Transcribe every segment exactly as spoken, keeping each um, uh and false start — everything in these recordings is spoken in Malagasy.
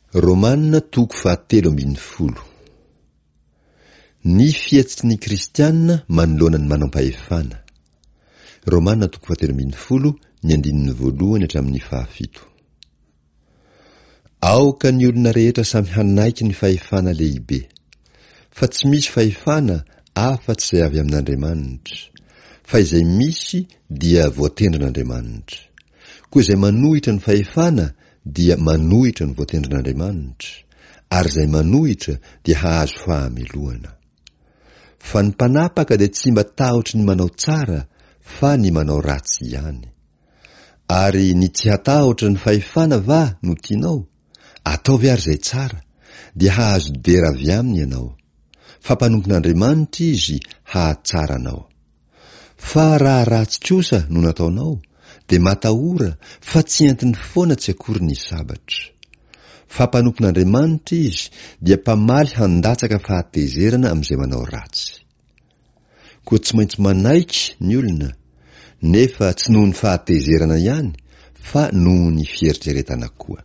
Romanina toko fahatelo ambin'ny folo. Ny fihetsin'ny kristianina manoloana ny manam-pahefana. Romanina toko fahatelo ambin'ny folo, ny andininy voalohany hatramin'ny fahafito. Aoka ny olona rehetra samy hanaiky ny fahefana lehibe, fa tsy misy fahefana afa-tsy izay avy amin'Andriamanitra, fa izay misy dia voatendrin'Andriamanitra. Koa izay manohitra ny fahefana dia manohitra ny voatendrin'Andriamanitra, ary izay manohitra dia hahazo fahamelohana. Fa ny mpanapaka dia tsy mba tahotra ny manao tsara, fa ny manao ratsy ihany. Ary ny tsy hatahotra ny fahefana va no tianao, ataovy ary izay tsara, dia hahazo dera avy aminy ianao. Fa mpanompon'Andriamanitra izy hahatsaranao. Fa raha ratsy kosa no nataonao, dia matahora fa tsy entiny foana tsy akory ny sabatra. Fa mpanompon'Andriamanitra izy dia mpamaly handatsaka fahatezerana amin'izay manao ratsy. Koa tsy maintsy manaiky ny olona, nefa tsy noho ny fahatezerana ihany, fa noho ny fieritreretana koa.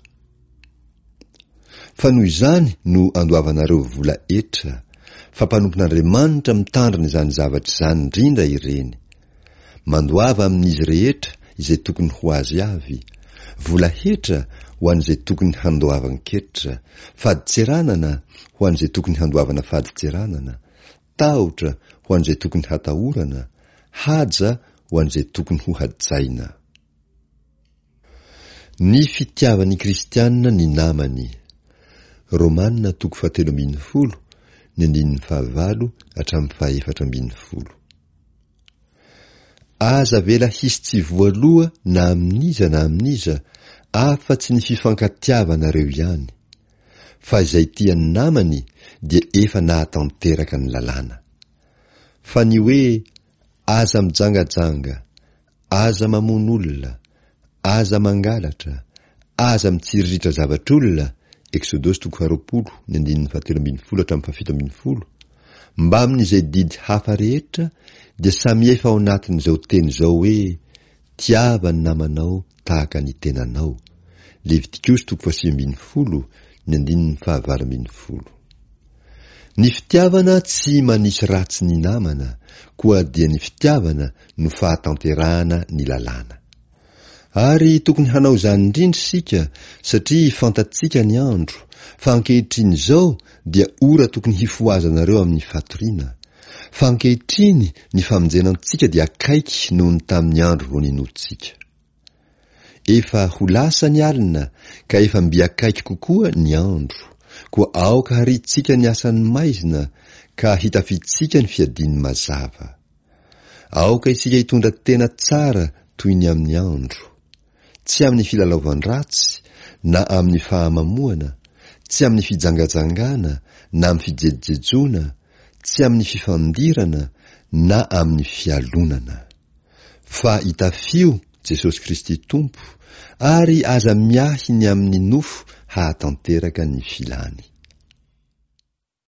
Fa noho izany no andoavanareo vola etra, fa mpanompon'Andriamanitra mitandrina izany zavatra izany indrindra ireny. Mandoava amin'izy rehetra izay tokony ho azy avy, vola hetra ho an'izay tokony handoavan-ketra, faditseranana ho an'izay tokony handoavana faditseranana, tahotra ho an'izay tokony hatahorana, haja ho an'izay tokony ho hajaina. Ny fitiavan'ny kristianina ny namany. Romanina toko fahatelo ambin'ny folo, ny andininy fahavalo hatramin'ny fahaefatra ambin'ny folo. Aza vela hisy tsy voaloha na amin'iza na amin'iza, afa-tsy ny fifankatiavanareo ihany. Fa izay tian'ny namany dia efa nahatanteraka ny lalàna. Fa ny hoe aza mijangajanga, aza mamono olona, aza mangalatra, aza mitsiriritra zavatr'olona, Exodosy toko faharoapolo, ny andininy fahatelo ambin'ny folo hatramin'ny fahafito ambin'ny folo, mba amin'izay didy hafa rehetra, dia samy efa ao anatin'izao teny izao hoe tiava ny namanao tahaka ny tenanao. Levitikosy toko faha sivy ambin'ny folo, ny andininy fahavalo ambin'ny folo. Ny fitiavana tsy manisy ratsy ny namana, koa dia ny fitiavana no fahatanterahana ny lalàna. Ary tokony hanao izany indrindra sika, satria fantatsika ny andro, fa ankehitriny izao dia ora tokony hifoazanareo amin'ny fatoriana. Fa ankehitriny ny famonjenantsika dia akaiky noho ny tamin'ny andro vao ninotsika. Efa ho lasa ny alina, ka efa mby akaiky kokoa ny andro, koa aoka haritsika ny asan'ny maizina, ka hitafitsika ny fiadiany mazava. Aoka isika hitondra tena tsara toy ny amin'ny andro, tsy amin'ny filalaovan-dratsy, na amin'ny fahamamoana, tsy amin'ny fijangajangana, na amin'ny fijejejona, tsy amin'ny fifandirana, na amin'ny fialonana. Fa hitafio Jesosy Kristy Tompo, ary aza miahy ny amin'ny nofo hahatanteraka ny filany.